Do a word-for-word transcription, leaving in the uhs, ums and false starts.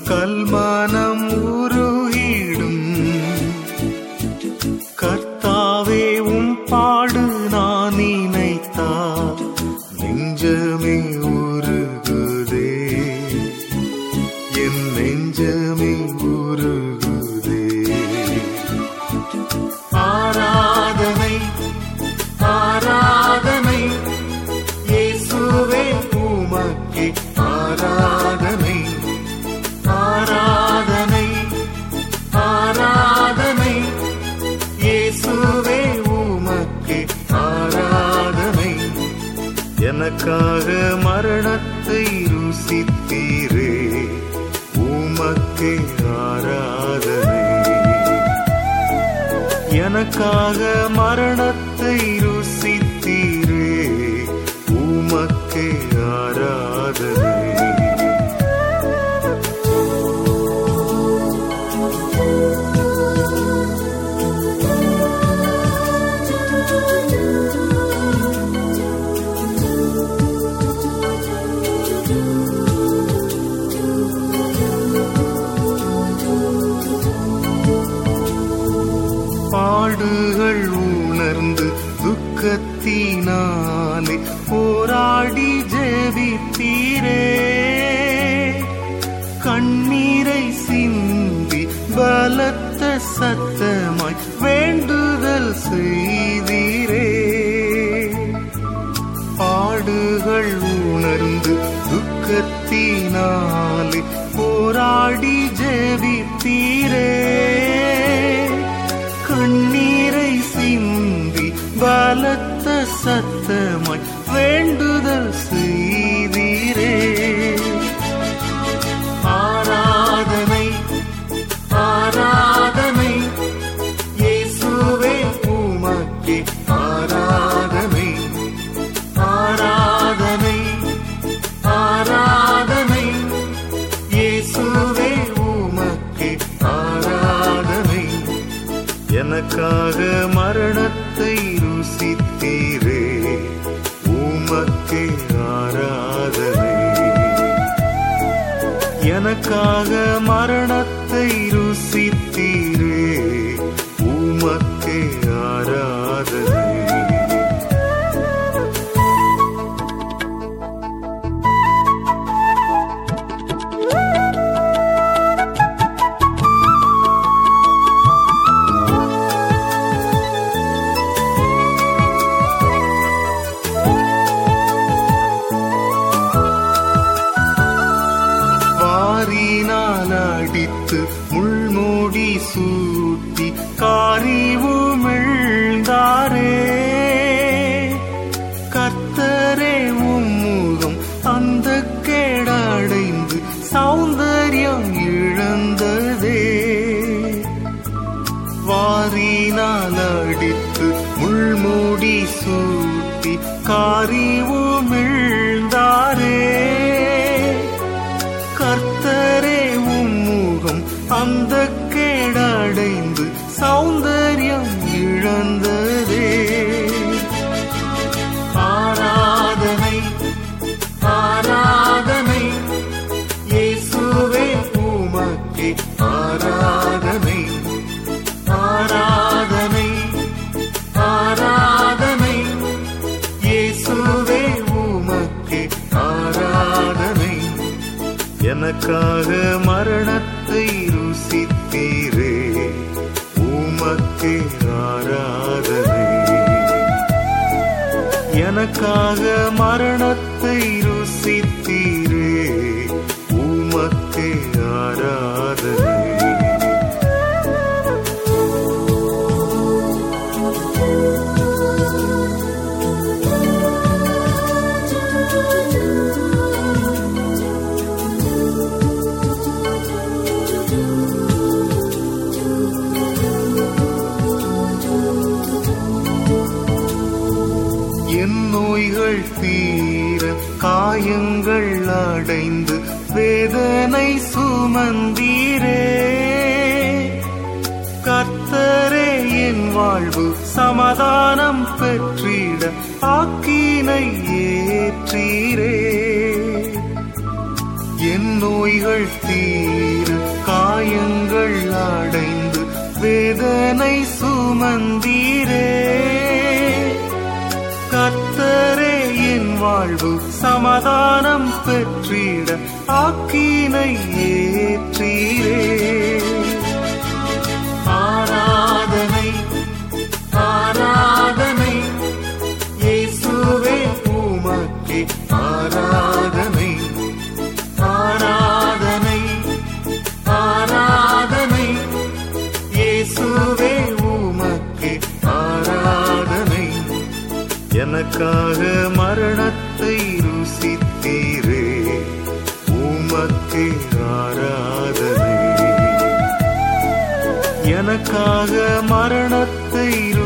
கல்மனம் உருகிடும். கர்த்தாவே உம் பாடு நான் நினைத்தால் நெஞ்சமே உருகுதே, என் நெஞ்சமே உருகுதே. ஆராதனை ஆராதனை இயேசுவே உமக்கே ஆராதனை. ஆராதனை ஆராதனை இயேசுவே உமக்கே ஆராதனை. எனக்காக மரணத்தை ருசித்தீரே, உமக்கே ஆராதனை. எனக்காக மரணத்தை ருசித்தீரே, உமக்கே ஆராதனை. பாடுகள் உணர்ந்து துக்கத்தினாலே போராடி ஜெபித்தீரே, கண்ணீரை சிந்தி பலத்த சத்தமாய் வேண்டுதல் செய்தீரே. பாடுகள் உணர்ந்து துக்கத்தினாலே போராடி ஜெபித்தீரே, கண்ணீரை சிந்தி பலத்த சத்தமாய் வேண்டுதல் செய்தீரே. ஆராதனை ஆராதனை இயேசுவே உமக்கே ஆராதனை. ஆராதனை ஆராதனை இயேசுவே உமக்கே ஆராதனை. எனக்காக மரணத்தை ருசித்தீரே, உமக்கே ஆராதனை. எனக்காக மரணத்தை ருசித்தீரே, உமக்கே ஆராதனை. அடித்து முள்மூடி சூட்டி காரிவுமிழ்ந்தாரே, கர்த்தரே உம்முகம் அந்த கேடடைந்து சௌந்தர்யம் இழந்ததே. வாரினால் அடித்து முள்மூடி சூட்டி காரிவுமிழ்ந்தாரே, கர்த்தரே உம்முகம் அந்த கேடடைந்து சௌந்தர்யம் இழந்ததே. ஆராதனை ஆராதனை இயேசுவே உமக்கே ஆராதனை. ஆராதனை ஆராதனை இயேசுவே உமக்கே ஆராதனை. எனக்காக மரணத்தை ருசித்தீரே, உமக்கே ஆராதனை. எனக்காக மரணத்தை ருசித்தீரே, உமக்கே ஆராதனை. என் நோய்கள் தீர காயங்கள் அடைந்து வேதனை சுமந்தீரே, கர்த்தரே என் வாழ்வு சமாதானம் பெற்றிட ஆக்கினை ஏற்றீரே. என் நோய்கள் தீர காயங்கள் அடைந்து வேதனை சுமந்தீரே. கர்த்தரே என் வாழ்வு சமாதானம் பெற்றிட ஆக்கினை ஏற்றீரே. ஆராதனை ஆராதனை இயேசுவே உமக்கே ஆராதனை. ஆராதனை ஆராதனை இயேசுவே உமக்கே ஆராதனை. எனக்காக மரணத்தை ருசித்தீரே, உமக்கே ஆராதனை. எனக்காக மரணத்தை